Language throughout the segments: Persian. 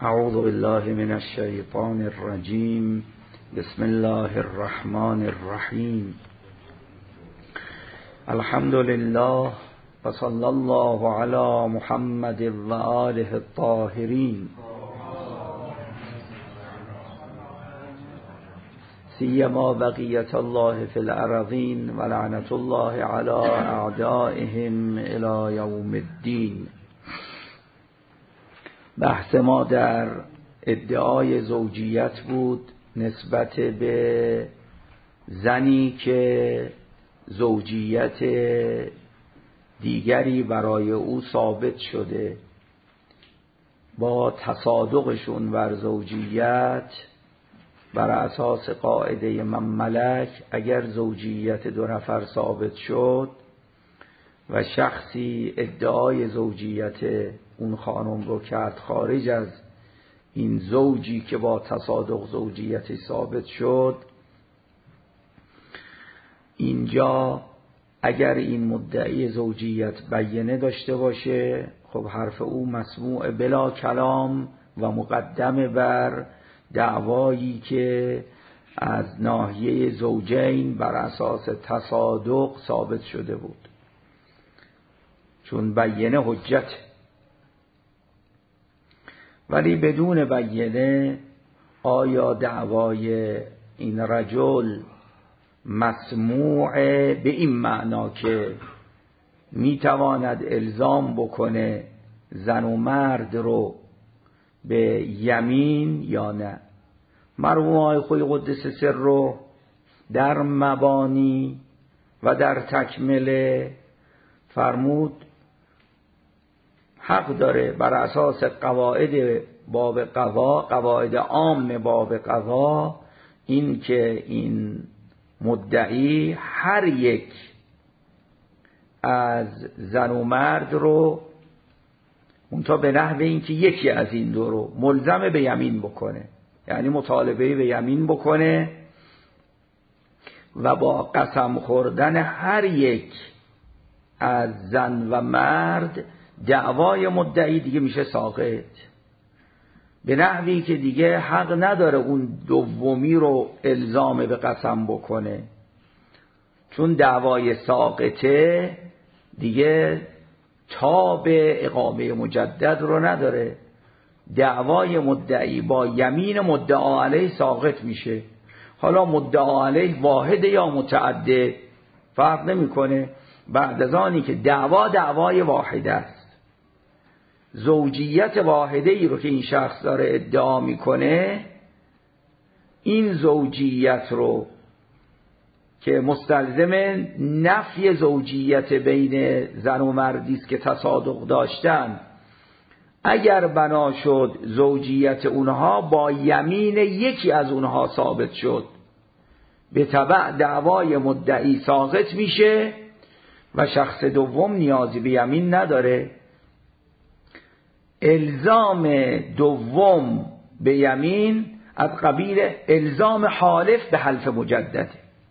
اعوذ بالله من الشیطان الرجیم. بسم الله الرحمن الرحیم. الحمد لله و صلی الله علی محمد و آله الطاهرین. سیما بقیت الله فی الارضین و لعنت الله علی اعدائهم الی یوم الدین. بحث ما در ادعای زوجیت بود نسبت به زنی که زوجیت دیگری برای او ثابت شده. با تصادقشون بر زوجیت بر اساس قاعده من ملک، اگر زوجیت دو نفر ثابت شد و شخصی ادعای زوجیت اون خانم رو کرد خارج از این زوجی که با تصادق زوجیتی ثابت شد، اینجا اگر این مدعی زوجیت بیانه داشته باشه، خب حرف او مسموع بلا کلام و مقدم بر دعوایی که از ناحیه زوجین بر اساس تصادق ثابت شده بود، چون بیانه حجت. ولی بدون بیانه آیا دعوای این رجل مسموع به این معنا که میتواند الزام بکنه زن و مرد رو به یمین یا نه؟ مرحوم آقای خویی قدس سره در مبانی و در تکمله فرمود حق داره بر اساس قواعد باب قضا، قواعد عام باب قضا، این که این مدعی هر یک از زن و مرد رو منتها به نحو این که یکی از این دو رو ملزم به یمین بکنه، یعنی مطالبه به یمین بکنه و با قسم خوردن هر یک از زن و مرد دعوای مدعی دیگه میشه ساقط، به نحوی که دیگه حق نداره اون دومی رو الزام به قسم بکنه، چون دعوای ساقطه دیگه تاب اقامه مجدد رو نداره. دعوای مدعی با یمین مدعا علیه ساقط میشه. حالا مدعا علیه واحد یا متعدد فرق نمیکنه، بعد از آنی که دعوای واحده است، زوجیت واحده ای رو که این شخص داره ادعا میکنه، این زوجیت رو که مستلزم نفی زوجیت بین زن و مردی است که تصادق داشتن، اگر بنا شد زوجیت اونها با یمین یکی از اونها ثابت شد، به تبع دعوای مدعی ساقط میشه و شخص دوم نیازی به یمین نداره. الزام دوم به یمین از قبیل الزام حالف به حلف مجدد.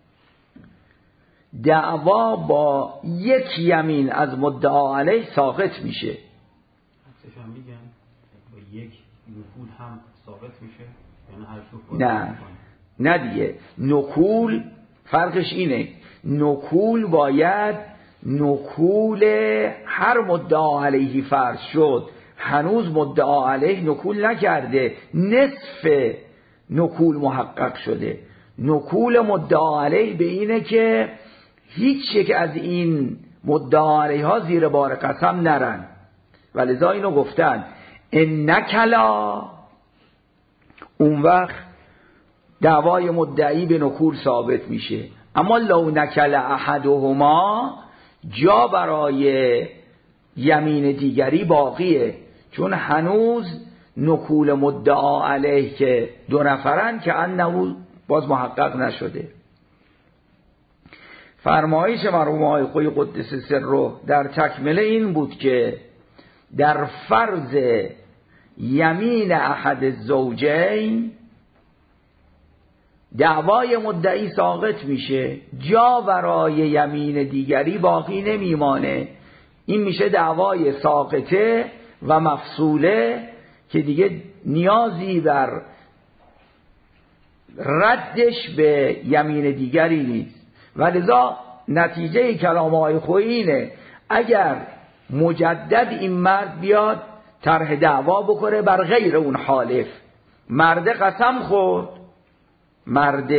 دعوا با یک یمین از مدعا علیه ساقط میشه. حدثشان میگن با یک نکول هم ثابت میشه، یعنی هر نه دیگه. نکول فرقش اینه، نکول باید نکول هر مدعا علیه فرض شد، هنوز مدعا علیه نکول نکرده، نصف نکول محقق شده. نکول مدعا علیه به اینه که هیچ یک از این مدعا علیه ها زیر بار قسم نرن، ولذا اینو گفتن ان نکلا، اون وقت دعوای مدعی به نکول ثابت میشه. اما لو نکل احدهما، جا برای یمین دیگری باقیه، چون هنوز نکول مدعا علیه که دو نفرن که انه باز محقق نشده. فرمایش مرحوم آقای خویی قدس سره در تکمله این بود که در فرض یمین احد الزوجین دعوای مدعی ساقط میشه، جا برای یمین دیگری باقی نمیمانه. این میشه دعوای ساقطه و مفصوله که دیگه نیازی بر ردش به یمین دیگری نیست. ولذا نتیجه کلام آقای خویی اینه اگر مجدد این مرد بیاد طرح دعوا بکنه بر غیر اون حالف، مرد قسم خورد، مرد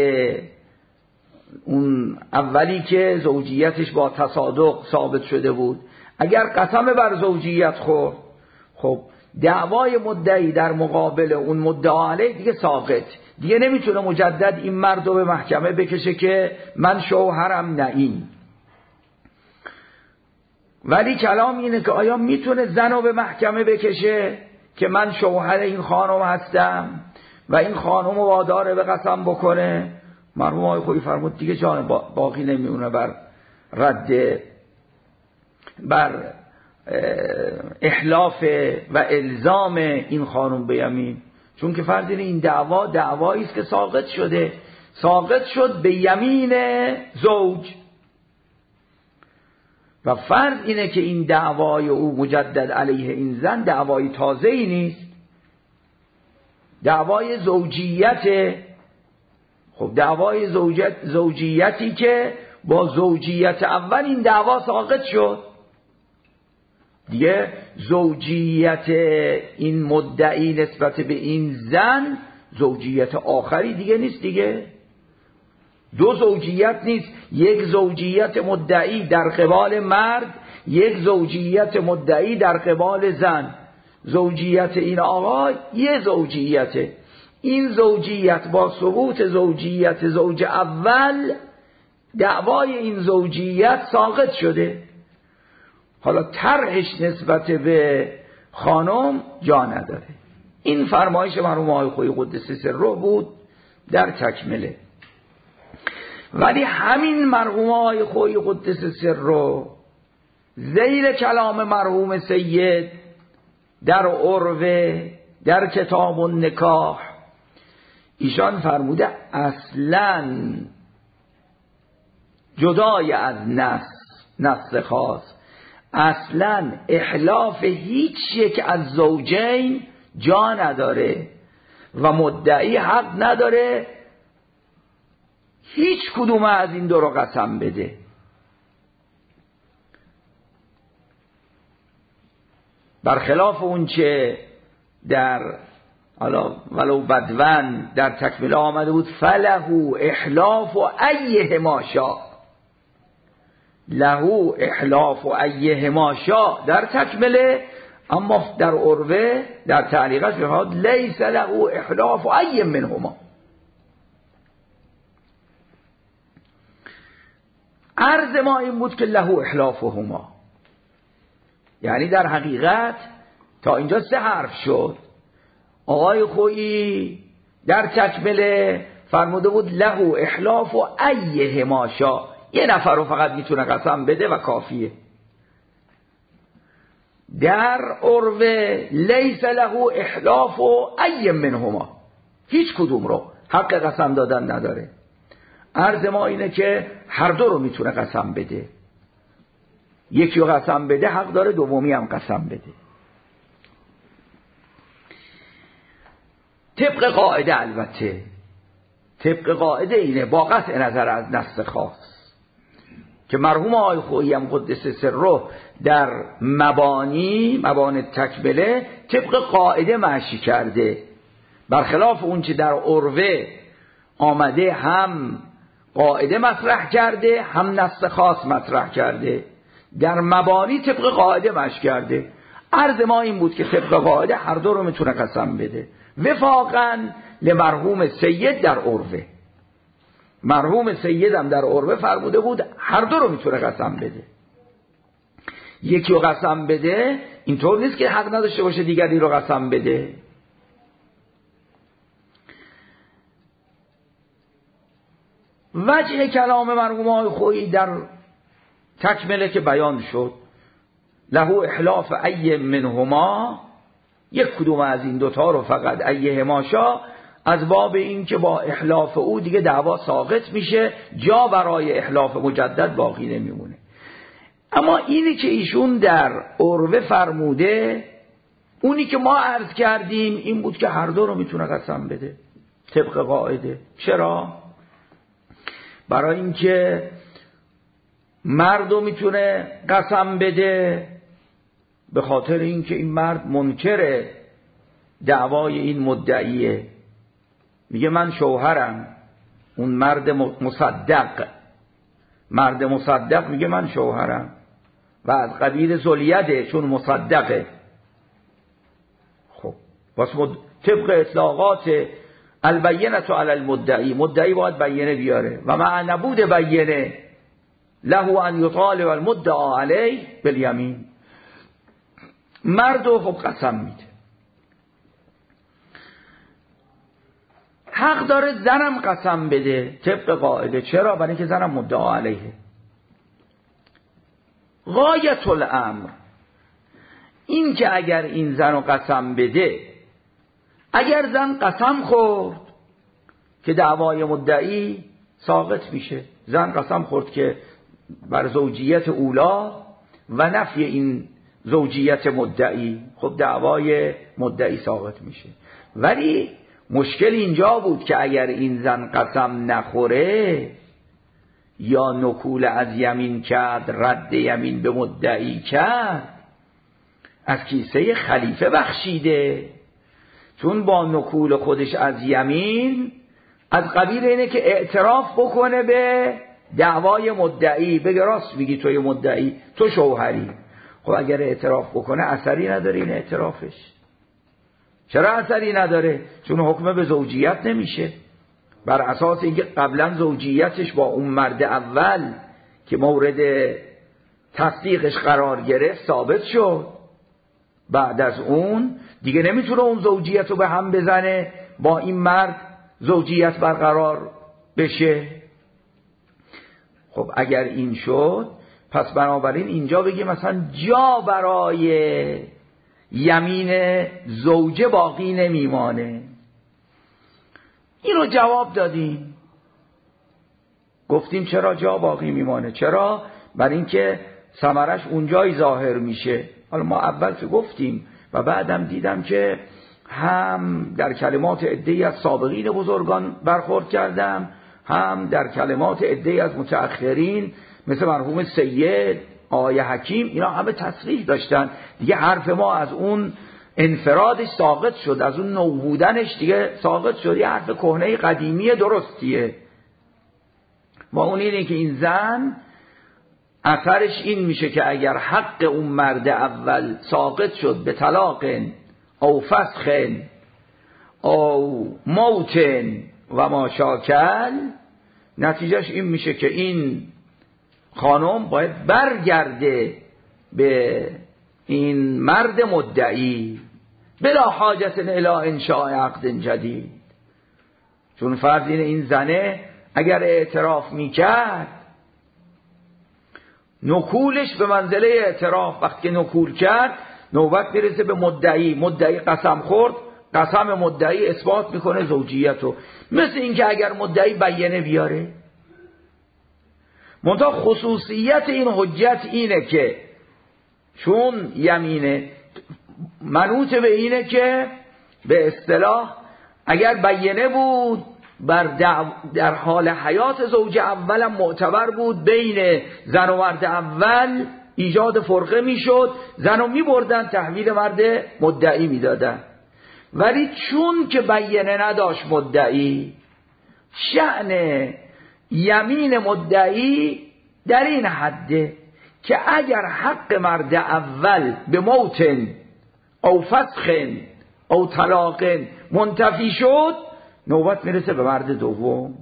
اون اولی که زوجیتش با تصادق ثابت شده بود اگر قسم بر زوجیت خورد، خب دعوای مدعی در مقابل اون مدعا علیه دیگه ساقط، دیگه نمیتونه مجدد این مرد رو به محکمه بکشه که من شوهرم نه این. ولی کلام اینه که آیا میتونه زن رو به محکمه بکشه که من شوهر این خانم هستم و این خانم رو واداره به قسم بکنه؟ مرحوم آقای خویی فرمود دیگه جان باقی نمیونه بر رد، بر احلاف و الزام این خانم به یمین، چون که فرض این دعوایی است که ساقط شد به یمین زوج و فرض اینه که این دعوای او مجدد علیه این زن دعوای تازه‌ای نیست، دعوای زوجیت. خب دعوای زوجیتی که با زوجیت اول این دعوا ساقط شد، دیگه زوجیت این مدعی نسبت به این زن زوجیت آخری دیگه نیست، دیگه دو زوجیت نیست، یک زوجیت مدعی در قبال مرد، یک زوجیت مدعی در قبال زن. زوجیت این آقا یه زوجیته، این زوجیت با ثبوت زوجیت زوج اول دعوای این زوجیت ساقط شده، حالا طرحش نسبت به خانم جا نداره. این فرمایش مرحوم آقای خویی قدس سره بود در تکمله. ولی همین مرحوم آقای خویی قدس سره زیر کلام مرحوم سید در عروه در کتاب النکاح ایشان فرموده اصلاً جدای از نص خاص، اصلاً احلاف هیچ یک از زوجین جا نداره و مدعی حق نداره هیچ کدوم از این دو رو قسم بده. برخلاف اون چه در ولو بدون در تکمله آمده بود فله احلاف و ایهما شاء، له احلاف و ایهما شاء در تکمله، اما در عروه در تعلیقش فرمود لیس له احلاف و ای منهما. عرض ما این بود که له احلافهما، یعنی در حقیقت تا اینجا 3 حرف شد. آقای خویی در تکمله فرموده بود له احلاف و ایهما شاء، یه نفر رو فقط میتونه قسم بده و کافیه. در عروه لیس له احلاف و ای منهما، هیچ کدوم رو حق قسم دادن نداره. عرض ما اینه که هر دو رو میتونه قسم بده، یکی رو قسم بده حق داره دومی هم قسم بده. طبق قاعده، البته طبق قاعده اینه با قطع نظر از نص خاص که مرحوم آقای خویی هم قدس سره در مبانی تکمله طبق قاعده مشی کرده، برخلاف اون چه در عروه آمده هم قاعده مطرح کرده هم نص خاص مطرح کرده، در مبانی طبق قاعده مشی کرده. عرض ما این بود که طبق قاعده هر دو رو میتونه قسم بده، وفاقاً لمرحوم سید در عروه. مرحوم سیدم در عروه فرموده بود هر دو رو میتونه قسم بده. یکی رو قسم بده اینطور نیست که حق نداشته باشه دیگری رو قسم بده. وجه کلام مرحوم آقای خویی در تکمله که بیان شد له احلاف ای منهما، یک کدوم از این دوتا رو فقط ایهما شاء، از باب این که با احلاف او دیگه دعوا ساقط میشه، جا برای احلاف مجدد باقی نمیمونه. اما اینی که ایشون در عروه فرموده اونی که ما عرض کردیم این بود که هر دو رو میتونه قسم بده طبق قاعده. چرا؟ برای اینکه مردو میتونه قسم بده به خاطر اینکه این مرد منکر دعوای این مدعیه، میگه من شوهرم. اون مرد مصدق میگه من شوهرم و از قبیل ذلیته چون مصدقه. خب طبق اطلاقات البینه علی المدعی، مدعی باید بینه بیاره و مع نبود بینه له ان یطالب المدعا علیه بالیمین. مردو خب قسم میده. حق داره زنم قسم بده طبق قاعده. چرا؟ برای اینکه زنم مدعا علیه. غایت الامر این که اگر این زنو قسم بده، اگر زن قسم خورد که دعوای مدعی ساقط میشه. زن قسم خورد که بر زوجیت اولا و نفی این زوجیت مدعی، خب دعوای مدعی ساقط میشه. ولی مشکل اینجا بود که اگر این زن قسم نخوره یا نکول از یمین کرد، رد یمین به مدعی کرد، از کیسه خلیفه بخشیده. چون با نکول خودش از یمین از قبیل اینه که اعتراف بکنه به دعوای مدعی، بگه راست میگی توی مدعی، تو شوهری. خب اگر اعتراف بکنه اثری نداره این اعترافش. چرا اثری نداره؟ چون حکم به زوجیت نمیشه، بر اساس اینکه قبلا زوجیتش با اون مرد اول که مورد تصدیقش قرار گرفت ثابت شد. بعد از اون دیگه نمیتونه اون زوجیت رو به هم بزنه با این مرد زوجیت برقرار بشه. خب اگر این شد پس بنابراین اینجا بگیم مثلا جا برای یمین زوجه باقی نمیمانه. اینو جواب دادیم، گفتیم چرا جا باقی میمانه. چرا؟ برای اینکه ثمرش اونجای ظاهر میشه. حالا ما اول که گفتیم و بعدم دیدم که هم در کلمات عده‌ای از سابقین بزرگان برخورد کردم، هم در کلمات عده‌ای از متأخرین مثل مرحوم سید، آقای حکیم، اینا همه تصریح داشتن. دیگه حرف ما از اون انفرادش ساقط شد، از اون نو بودنش دیگه ساقط شد. یه حرف کهنه قدیمی درستیه. ما اون اینه که این زن اثرش این میشه که اگر حق اون مرد اول ساقط شد به طلاق او فسخ او موت و ما شاکل، نتیجهش این میشه که این خانم باید برگرده به این مرد مدعی بلا حاجت الی انشاء عقد جدید. چون فرض اینه این زنه اگر اعتراف میکرد، نکولش به منزله اعتراف، وقتی که نکول کرد نوبت میرسه به مدعی. مدعی قسم خورد، قسم مدعی اثبات میکنه زوجیتو. مثل اینکه اگر مدعی بینه بیاره. منتها خصوصیت این حجت اینه که چون یمینه منوط به اینه که به اصطلاح اگر بینه بود در حال حیات زوج اولم معتبر بود، بین زن و مرد اول ایجاد فرقه میشد، زن رو میبردن تحویل مرد مدعی میدادن. ولی چون که بینه نداشت مدعی، شأن یمین مدعی در این حده که اگر حق مرد اول به موت او فسخ او طلاق منتفی شد، نوبت میرسه به مرد دوم.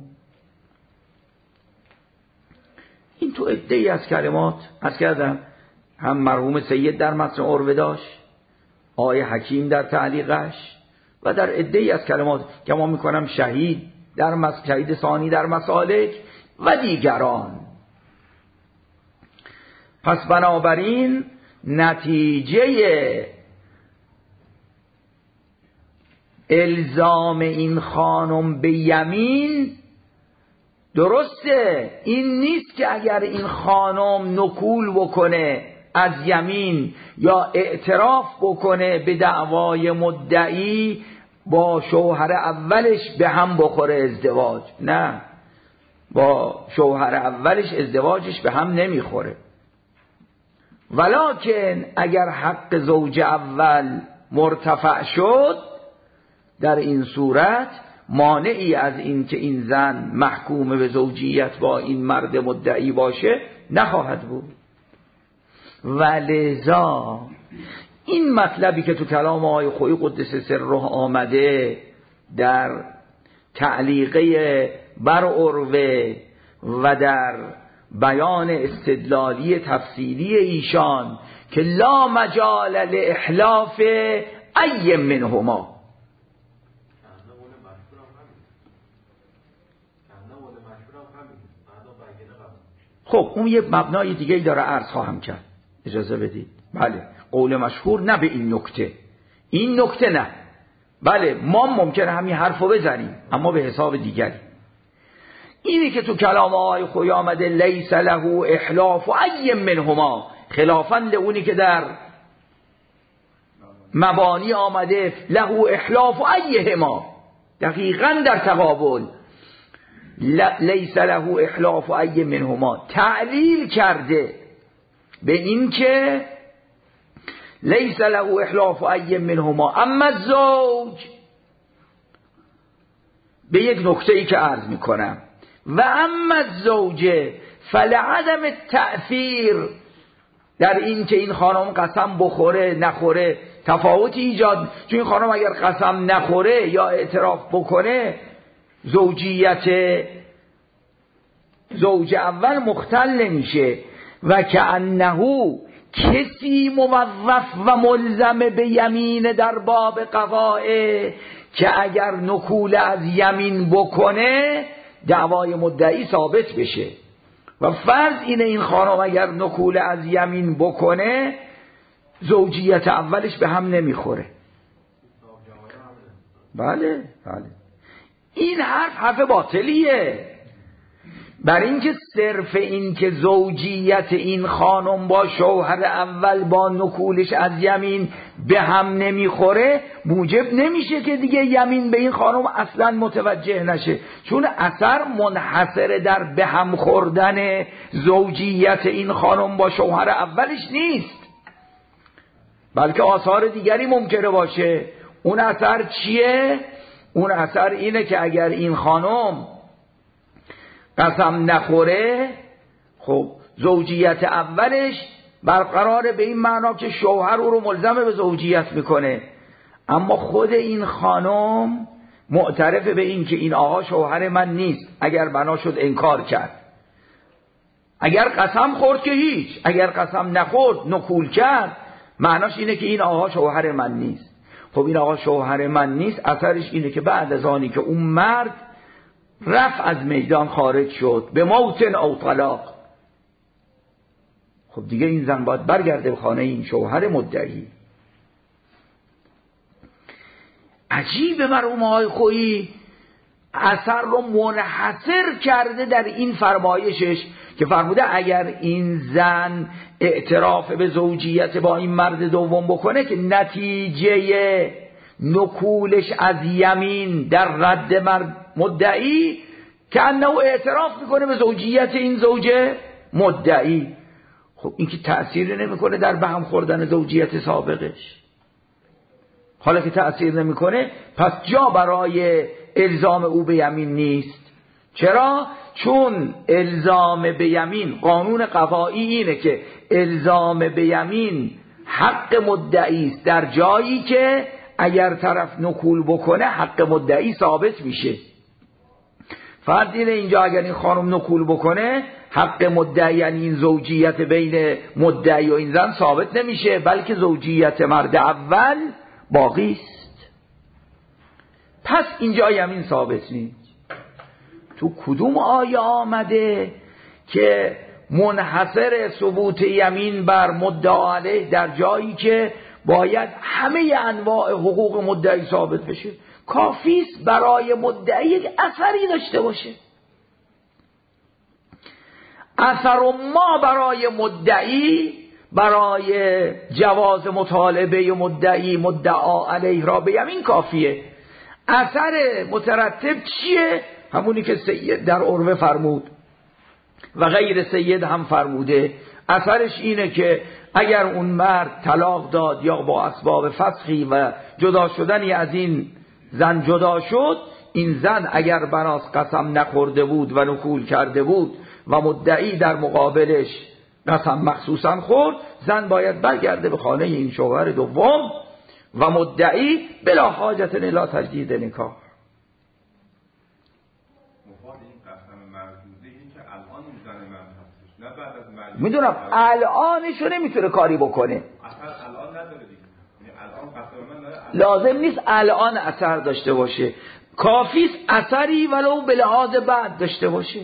این تو عده‌ای از کلمات از کردم، هم مرحوم سید در متن عروه داشت، آقای حکیم در تعلیقش، و در عده‌ای از کلمات که ما میکنم شهید در شهید ثانی در مسالک و دیگران. پس بنابراین نتیجه الزام این خانم به یمین درسته، این نیست که اگر این خانم نکول بکنه از یمین یا اعتراف بکنه به دعوای مدعی با شوهر اولش به هم بخوره ازدواج. نه، با شوهر اولش ازدواجش به هم نمیخوره. ولکن اگر حق زوج اول مرتفع شد، در این صورت مانعی از این که این زن محکوم به زوجیت با این مرد مدعی باشه نخواهد بود. ولذا این مطلبی که تو کلام آقای خویی قدس سره آمده در تعلیقه بر عروه و در بیان استدلالی تفصیلی ایشان که لا مجال لاحلاف ای منهما. خب اون یه مبنای دیگه داره عرض خواهم کرد، اجازه بدید. بله، قول مشهور نه به این نکته، این نکته نه. بله، ما ممکنه همین حرفو بزنیم اما به حساب دیگری. اینی که تو کلام آقای خویی آمده لیس له احلاف ای منهما، خلافاً لونی که در مبانی آمده له احلاف ایهما، دقیقاً در تقابل لیس له احلاف ای منهما تعلیل کرده به این که لیس له احلاف ای منهما اما الزوج، به یک نکته ای که عرض میکنم، و اما الزوجه فلعدم التأثیر، در این که این خانم قسم بخوره نخوره تفاوتی ایجاد، چون این خانم اگر قسم نخوره یا اعتراف بکنه زوجیت زوج اول مختل نمیشه. و کأنه کسی موظف و ملزم به یمین در باب قضائه که اگر نکول از یمین بکنه دعوای مدعی ثابت بشه. و فرض اینه این خانم اگر نکول از یمین بکنه زوجیت اولش به هم نمیخوره. بله بله، این حرف باطلیه. بر اینکه صرف این که زوجیت این خانم با شوهر اول با نکولش از یمین به هم نمیخوره موجب نمیشه که دیگه یمین به این خانم اصلا متوجه نشه، چون اثر منحصر در به هم خوردن زوجیت این خانم با شوهر اولش نیست، بلکه آثار دیگری ممکنه باشه. اون اثر چیه؟ اون اثر اینه که اگر این خانم قسم نخوره، خب زوجیت اولش برقراره به این معنا که شوهر او رو ملزم به زوجیت میکنه، اما خود این خانم معترف به این که این آقا شوهر من نیست. اگر بنا شد انکار کرد، اگر قسم خورد که هیچ، اگر قسم نخورد نکول کرد معناش اینه که این آقا شوهر من نیست. خب این آقا شوهر من نیست اثرش اینه که بعد از آنی که اون مرد رفت از میدان خارج شد به موت او طلاق، خب دیگه این زن باید برگرده به خانه این شوهر مدعی. عجیبه مرحوم آقای خویی اثر رو منحصر کرده در این فرمایشش که فرموده اگر این زن اعتراف به زوجیت با این مرد دوم بکنه که نتیجه نکولش از یمین در رد مرد مدعی که انه اعتراف میکنه به زوجیت این زوجه مدعی. خب این که تأثیر نمیکنه در به هم خوردن زوجیت سابقش. حالا که تأثیر نمیکنه پس جا برای الزام او به یمین نیست. چرا؟ چون الزام به یمین قانون قضایی اینه که الزام به یمین حق مدعی است در جایی که اگر طرف نکول بکنه حق مدعی ثابت میشه. فرض اینه اینجا اگر این خانم نکول بکنه حق مدعی یعنی این زوجیت بین مدعی و این زن ثابت نمیشه، بلکه زوجیت مرد اول باقی است. پس اینجا یمین ثابت نیست. تو کدوم آیه آمده که منحصر ثبوت یمین بر مدعا علیه در جایی که باید همه انواع حقوق مدعی ثابت بشه؟ کافیست برای مدعی یک اثری داشته باشه. اثر ما برای مدعی برای جواز مطالبه مدعی مدعا علیه را بگم این کافیه. اثر مترتب چیه؟ همونی که سید در عروه فرمود و غیر سید هم فرموده. اثرش اینه که اگر اون مرد طلاق داد یا با اسباب فسخی و جدا شدنی از این زن جدا شد، این زن اگر بناس قسم نخورده بود و نکول کرده بود و مدعی در مقابلش قسم مخصوصا خورد، زن باید برگرده به خانه این شوهر دوم و مدعی بلا حاجت الی تجدید نکاح. میدونم الانشو نمیتونه کاری بکنه، لازم نیست الان اثر داشته باشه، کافیست اثری ولو به لحاظ بعد داشته باشه.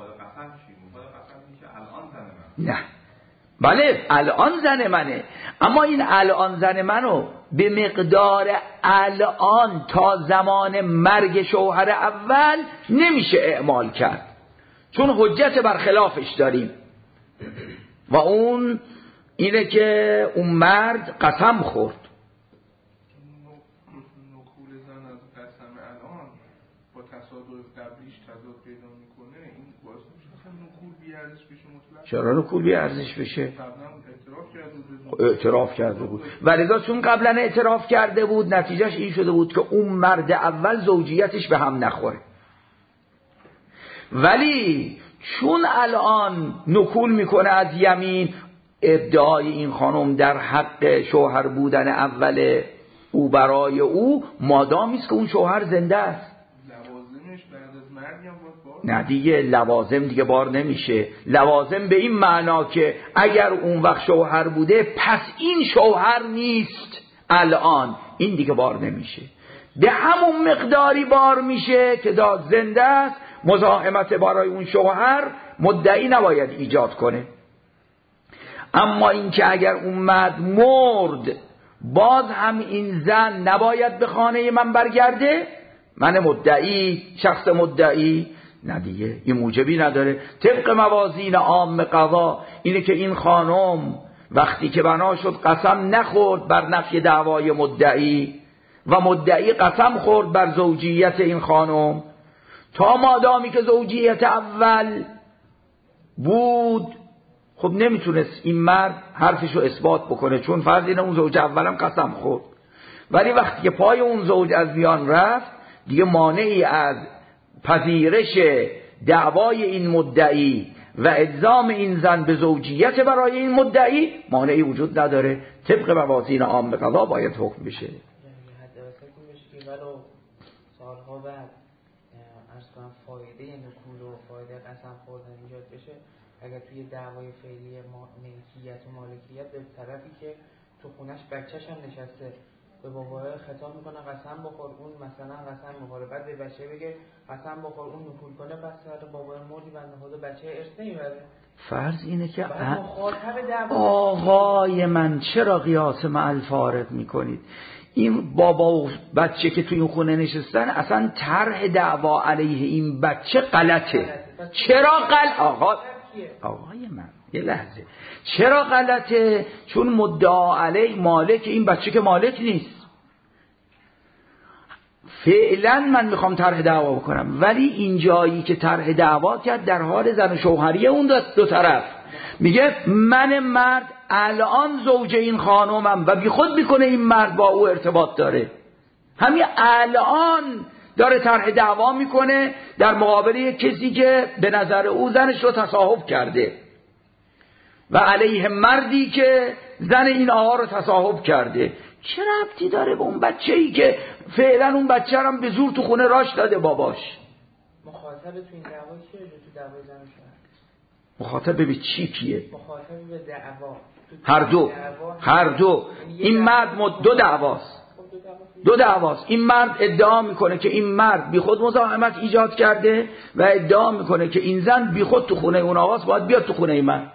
نه بله الان زن منه، اما این الان زن منو به مقدار الان تا زمان مرگ شوهر اول نمیشه اعمال کرد، چون حجت برخلافش داریم و اون اینه که اون مرد قسم خورد. نکول زن از قسم الان با تصادف قبلیش تضاد پیدا میکنه، این باعث میشه اصلا نکول بی ارزش بشه مطلق. چرا نکول بی ارزش بشه؟ قبلا اعتراف کرده بود ولذا چون قبلا اعتراف کرده بود نتیجهش این شده بود که اون مرد اول زوجیتش به هم نخوره. ولی چون الان نکول میکنه از یمین، ادعای این خانم در حق شوهر بودن اول او برای او مادامی است که اون شوهر زنده است. لوازمش بعد از مرگ هم بار نه دیگه لوازم دیگه بار نمیشه. لوازم به این معنا که اگر اون وقت شوهر بوده پس این شوهر نیست، الان این دیگه بار نمیشه، به همون مقداری بار میشه که داد زنده است. مزاحمت برای اون شوهر مدعی نباید ایجاد کنه. اما اینکه اگر اون مرد مرد باز هم این زن نباید به خانه من برگرده، من مدعی، شخص مدعی، نه دیگه این موجبی نداره. طبق موازین عام قضا اینه که این خانم وقتی که بنا شد قسم نخورد بر نفی دعوای مدعی و مدعی قسم خورد بر زوجیت این خانم، تا مادامی که زوجیت اول بود خب نمیتونست این مرد حرفشو اثبات بکنه، چون فرض اینه اون زوج اولم قسم خورد. ولی وقتی که پای اون زوج از میان رفت دیگه مانعی از پذیرش دعوای این مدعی و الزام این زن به زوجیت برای این مدعی مانعی وجود نداره. طبق موازین عام قضا باید حکم بشه. سالها بعد ارز کنم فایده نکول و فایده قسم خوردن ایجاد بشه اگر توی دعوای فعلی ملکیت و مالکیت به طرفی که تو خونش بچه‌ش هم نشسته به بابا خطاب میکنه قسم بخور، اون مثلا قسم بخوره، بعد به بچه بگه قسم بخور، اون نکول کنه، پس سر بابا مردی بنده خدا بچه ارث نمیبره. فرض اینه که آقای من چرا قیاس مع الفارق میکنید؟ این بابا و بچه که توی این خونه نشستن اصلا طرح دعوا علیه این بچه غلطه. چرا آقای من یه لحظه، چرا غلطه؟ چون مدعا علیه مالک این بچه که مالک نیست. فعلا من میخوام طرح دعوا بکنم، ولی این جایی که طرح دعوا کرد در حال زن و شوهریه اون دو طرف، میگه من مرد الان زوج این خانومم و بی خود میکنه این مرد با او ارتباط داره، همین الان داره طرح دعوا میکنه در مقابل کسی که به نظر او زنش رو تصاحب کرده و علیه مردی که زن این آقا رو تصاحب کرده. چه ربطی داره به اون بچه‌ای که فعلا اون بچه رو به زور تو خونه راش داده باباش؟ مخاطب تو این دعوا کیه؟ تو دعوای زن و شوهر مخاطب به چی کیه؟ مخاطب به دعوا. هر دو این مرد دو دعواست. این مرد ادعا میکنه که این مرد بی خود مزاحمت ایجاد کرده و ادعا میکنه که این زن بی خود تو خونه اون آقاست، باید بیاد تو خونه من.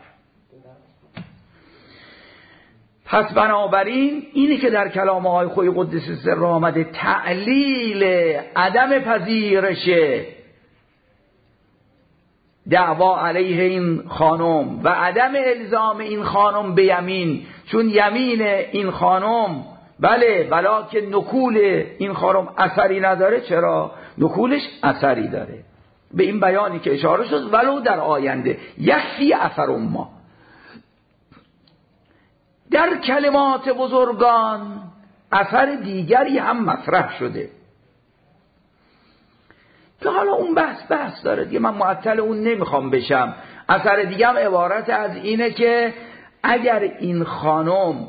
پس بنابراین اینی که در کلام آقای خوی قدس سر آمده تعلیل عدم پذیرش دعوا علیه این خانم و عدم الزام این خانم به یمین، چون یمین این خانم بله ولکن نکول این خانم اثری نداره. چرا؟ نکولش اثری داره. به این بیانی که اشاره شد ولو در آینده یکفی اثر ما. در کلمات بزرگان اثر دیگری هم مطرح شده که حالا اون بحث داره دیگه، من معطل اون نمیخوام بشم. اثر دیگه هم عبارت از اینه که اگر این خانم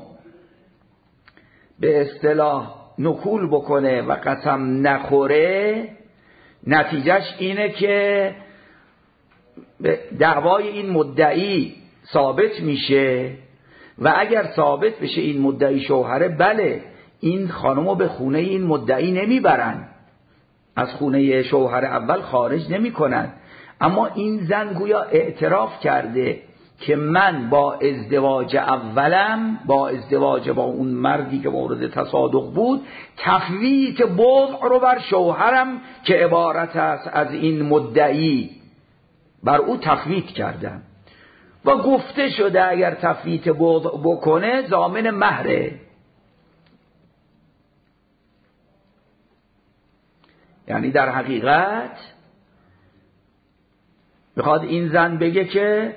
به اصطلاح نکول بکنه و قسم نخوره، نتیجهش اینه که دعوای این مدعی ثابت میشه و اگر ثابت بشه این مدعی شوهره، بله این خانمو به خونه این مدعی نمیبرن، از خونه شوهر اول خارج نمی کنن. اما این زن گویا اعتراف کرده که من با ازدواج اولم، با ازدواج با اون مردی که مورد تصادق بود، تفویت بضع رو بر شوهرم که عبارت است از این مدعی بر او تفویت کردم و گفته شده اگر تفویت بضع بکنه ضامن مهره. یعنی در حقیقت میخواد این زن بگه که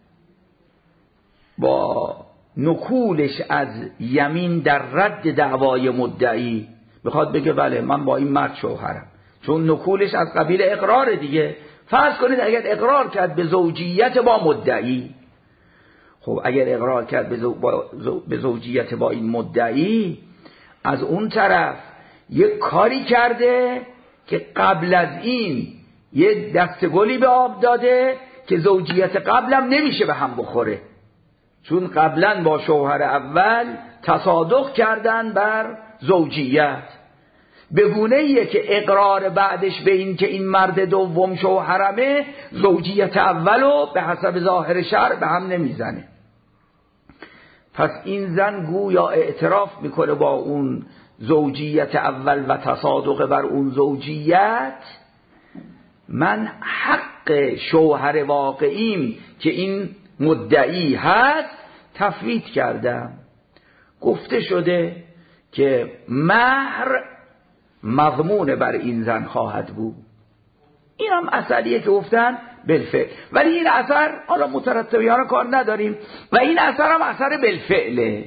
با نکولش از یمین در رد دعوای مدعی میخواد بگه بله من با این مرد شوهرم، چون نکولش از قبیل اقرار دیگه. فرض کنید اگر اقرار کرد به زوجیت با مدعی، خب اگر اقرار کرد به زوجیت با این مدعی، از اون طرف یک کاری کرده که قبل از این یه دستگلی به آب داده که زوجیت قبلم نمیشه به هم بخوره، چون قبلا با شوهر اول تصادق کردن بر زوجیت، به گونه‌ایه که اقرار بعدش به این که این مرد دوم شوهرمه زوجیت اولو به حسب ظاهر شرع به هم نمیزنه. پس این زن گویا اعتراف میکنه با اون زوجیت اول و تصادق بر اون زوجیت، من حق شوهر واقعیم که این مدعی هست تفویت کردم. گفته شده که مهر مضمون بر این زن خواهد بود. این هم اثریه که گفتن بالفعل، ولی این اثر حالا مترتبیان کار نداریم و این اثر هم اثر بالفعله.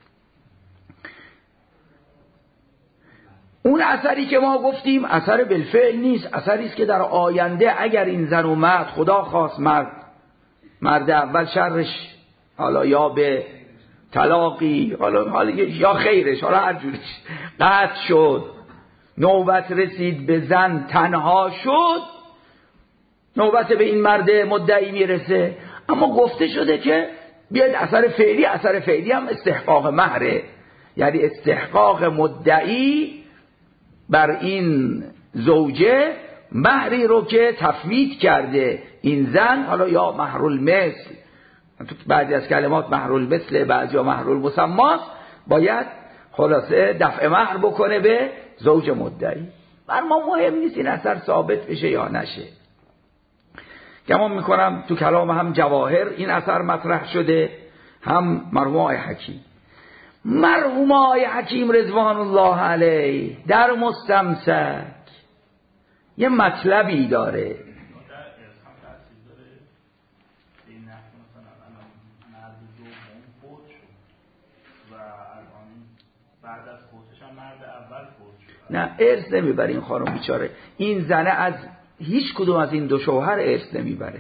اون اثری که ما گفتیم اثر بالفعل نیست، اثری است که در آینده اگر این زن و مرد خدا خواست مرد اول شرش حالا یا به طلاقی حالا یا خیرش حالا هر جوریش قطع شد، نوبت رسید به زن تنها شد، نوبت به این مرد مدعی میرسه. اما گفته شده که بیاید اثر فعلی هم استحقاق مهره، یعنی استحقاق مدعی بر این زوجه مهری رو که تفویت کرده این زن، حالا یا مهر المثل، بعضی از کلمات مهر المثل بعضی ها مهر المسمى، باید خلاصه دفع مهر بکنه به زوج مدعی. بر ما مهم نیست این اثر ثابت بشه یا نشه. گمان میکنم تو کلام هم جواهر این اثر مطرح شده، هم مرحوم آقای حکیم. مرحوم آقای حکیم رضوان الله علیه در مستمسک یه مطلبی داره. نه ارث نمیبره این خانم بیچاره، این زنه از هیچ کدوم از این دو شوهر ارث نمیبره.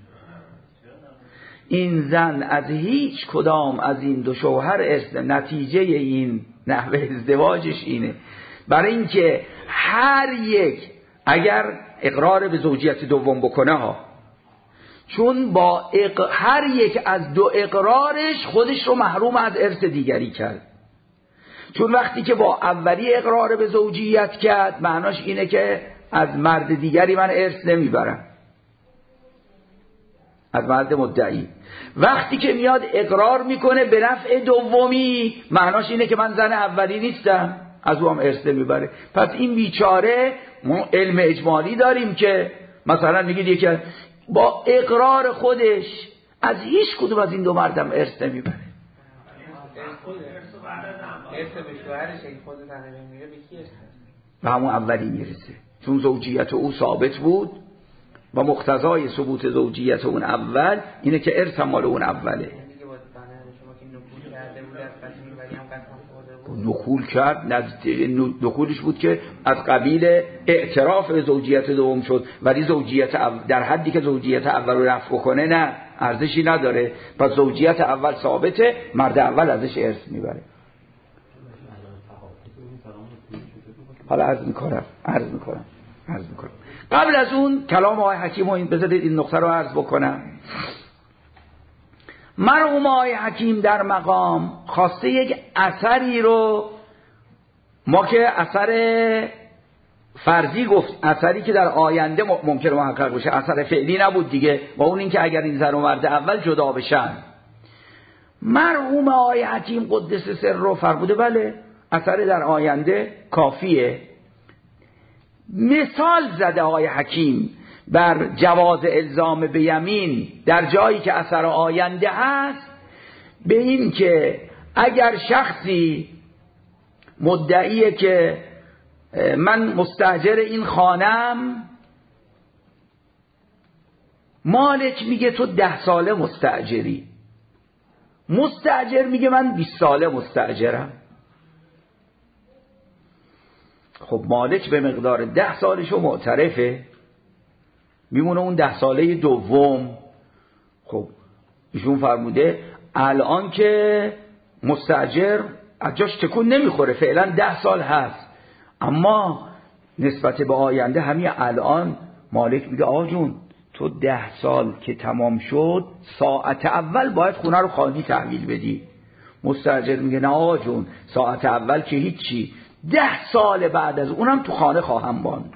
این زن از هیچ کدام از این دو شوهر ارث، نتیجه این نحوه ازدواجش اینه، برای اینکه هر یک اگر اقرار به زوجیت دوم بکنه ها، چون با هر یک از دو اقرارش خودش رو محروم از ارث دیگری کرد. چون وقتی که با اولی اقرار به زوجیت کرد معناش اینه که از مرد دیگری من ارث نمیبرم، از مرد مدعی. وقتی که میاد اقرار میکنه به نفع دومی معناش اینه که من زن اولی نیستم، از او هم ارث نمیبره. پس این بیچاره، ما علم اجمالی داریم که مثلا میگید که با اقرار خودش از هیچ کدوم از این دو مردم ارث نمیبره. ارث به شوهرش اگه خود زنه بمیره به کی ارث؟ به همون اولی میرسه، چون زوجیت او ثابت بود و مقتضای ثبوت زوجیت اون اول اینه که ارث هم مال اون اوله. نکول کرد، نکولش بود که از قبیل اعتراف به زوجیت دوم شد، ولی زوجیت در حدی که زوجیت اول رو رفع کنه نه، ارزشی نداره. پس زوجیت اول ثابته، مرد اول ازش ارث میبره. حالا عرض میکنم. قبل از اون کلام آقای حکیم رو بذارید این نقطه رو عرض بکنم. مرحوم آقای حکیم در مقام خواسته یک اثری رو، ما که اثر فرضی گفت، اثری که در آینده ممکنه محقق بشه، اثر فعلی نبود دیگه، و اون این که اگر این زن و مرد اول جدا بشن. مرحوم آقای حکیم قدس سره فرموده بله اثر در آینده کافیه. مثال زده آقای حکیم بر جواز الزام به یمین در جایی که اثر آینده هست، به این که اگر شخصی مدعیه که من مستاجر این خانم، مالک میگه تو 10 ساله مستاجری، مستاجر میگه من 20 ساله مستاجرم. خب مالک به مقدار 10 سالشو معترفه، میمونه اون 10 ساله دوم. خب ایشون فرموده الان که مستاجر از جاش تکون نمیخوره، فعلا 10 سال هست، اما نسبت به آینده همین الان مالک میگه آقا جون تو 10 سال که تمام شد ساعت اول باید خونه رو خانی تحویل بدی. مستاجر میگه نه آقا جون ساعت اول که هیچی، 10 سال بعد از اونم تو خانه خواهم ماند.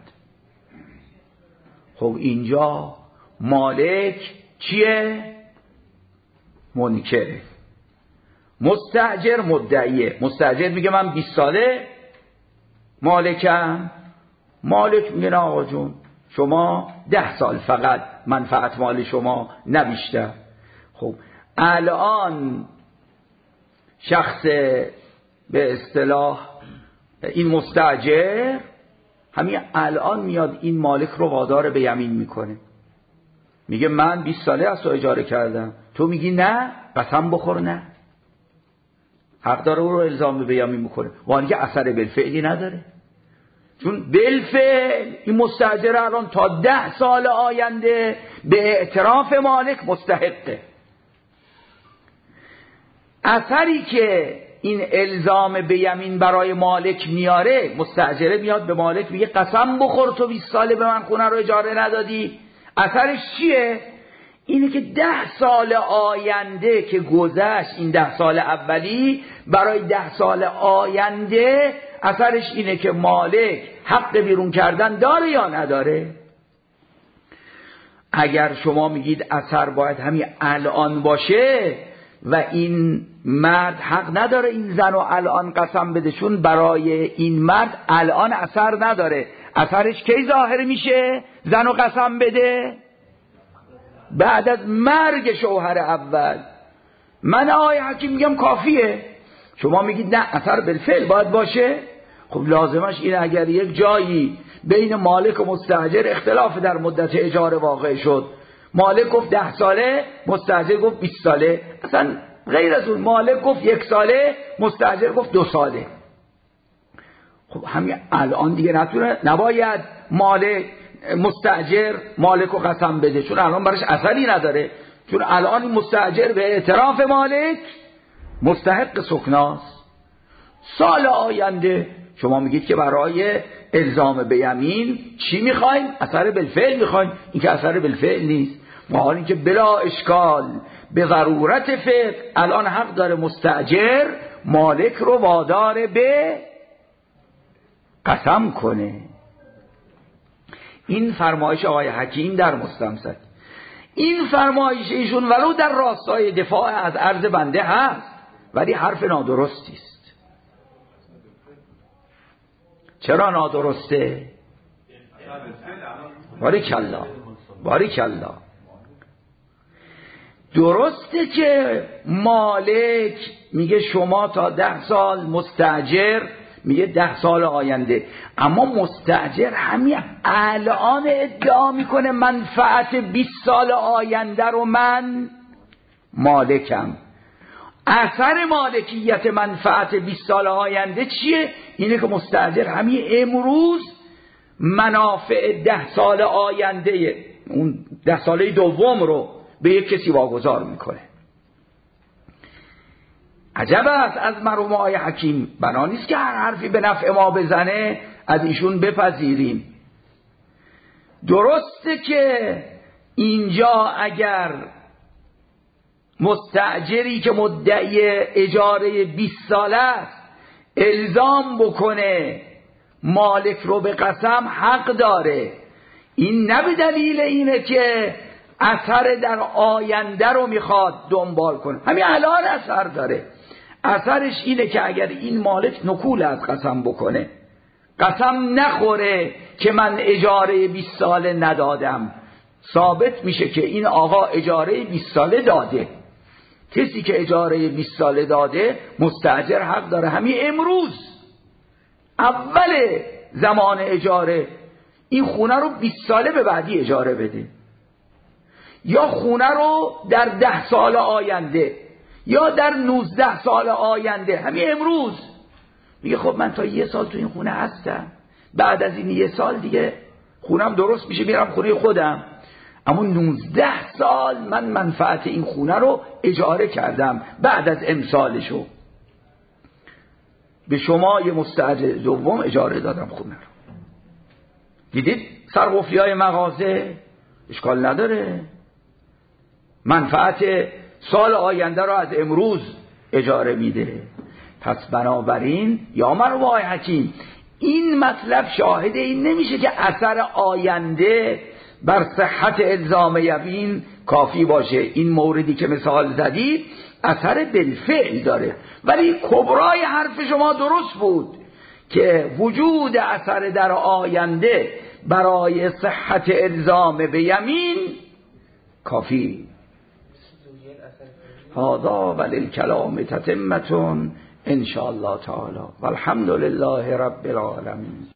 خب اینجا مالک چیه؟ منکره. مستاجر مدعیه. مستاجر میگه من 20 ساله مالکم، مالک میگه نه آقا جون شما 10 سال فقط منفعت مال شما، نه بیشتر. خب الان شخص به اصطلاح این مستاجر همین الان میاد این مالک رو وادار به یمین میکنه، میگه من 20 ساله از تو اجاره کردم، تو میگی نه، قسم بخور نه. حق داره او رو الزام به یمین میکنه، وانی که اثر بالفعلی نداره، چون بالفعل این مستاجر الان تا 10 سال آینده به اعتراف مالک مستحقه. اثری که این الزام به یمین برای مالک میاره، مستاجره میاد به مالک میگه قسم بخور تو 20 ساله به من خونه رو اجاره ندادی. اثرش چیه؟ اینه که 10 سال آینده که گذشت، این 10 سال اولی برای 10 سال آینده اثرش اینه که مالک حق بیرون کردن داره یا نداره. اگر شما میگید اثر باید همین الان باشه و این مرد حق نداره این زن رو الان قسم بده، چون برای این مرد الان اثر نداره، اثرش کی ظاهر میشه؟ زن رو قسم بده بعد از مرگ شوهر اول. من آقای حکیم میگم کافیه، شما میگید نه اثر بالفعل باید باشه. خب لازمش اینه اگر یک جایی بین مالک و مستاجر اختلاف در مدت اجاره واقع شد، مالک گفت 10 ساله، مستاجر گفت 20 ساله، اصلا غیر از اون مالک گفت 1 ساله، مستاجر گفت 2 ساله. خب همین الان دیگه نباید مستاجر مالک رو قسم بده، چون الان برش اثری نداره، چون الان این مستاجر به اعتراف مالک مستحق سکناست. سال آینده شما میگید که برای الزام به یمین چی میخوایم؟ اثر بالفعل میخوایم. این که اثر بالفعل نیست، ما حالی که بلا اشکال به ضرورت فعل الان حق داره مستاجر مالک رو وادار به قسم کنه. این فرمایش آقای حکیم در مستمسک. این فرمایش ایشون ولو در راستای دفاع از عرض بنده هست، ولی حرف نادرستی است. چرا نادرسته؟ باریکالله درسته که مالک میگه شما تا 10 سال مستاجر، میگه 10 سال آینده، اما مستاجر همین الان ادعا میکنه منفعت 20 سال آینده رو من مالکم. اثر مالکیت منفعت 20 سال آینده چیه؟ اینه که مستاجر همین امروز منافع 10 سال آینده، اون 10 ساله دوم رو به یک کسی واگذار میکنه. عجب است از مرحوم آقای حکیم، بنا نیست که هر حرفی به نفع ما بزنه از ایشون بپذیریم. درسته که اینجا اگر مستأجری که مدعی اجاره 20 ساله است الزام بکنه مالک رو به قسم، حق داره. این نه به دلیل اینه که اثر در آینده رو میخواد دنبال کنه، همین الان اثر داره. اثرش اینه که اگر این مالک نکول از قسم بکنه، قسم نخوره که من اجاره 20 ساله ندادم، ثابت میشه که این آقا اجاره 20 ساله داده. کسی که اجاره 20 ساله داده مستاجر حق داره همین امروز اول زمان اجاره این خونه رو 20 ساله به بعدی اجاره بده، یا خونه رو در 10 سال آینده، یا در 19 سال آینده، همین امروز. میگه خب من تا 1 سال تو این خونه هستم، بعد از این 1 سال دیگه خونم درست میشه میرم خونه خودم، اما 19 سال من منفعت این خونه رو اجاره کردم بعد از امسالشو، به شما یه مستأجر دوم اجاره دادم خونه رو. دیدید سرقفلی های مغازه اشکال نداره، منفعت سال آینده رو از امروز اجاره میده. پس بنابراین یا مرحوم آقای حکیم این مطلب شاهد این نمیشه که اثر آینده بر صحت الزام یمین کافی باشه. این موردی که مثال زدید اثر بالفعل داره، ولی کبرای حرف شما درست بود که وجود اثر در آینده برای صحت الزام به یمین کافی. هذا وللکلام تتمة ان شاء الله تعالی والحمد لله رب العالمین.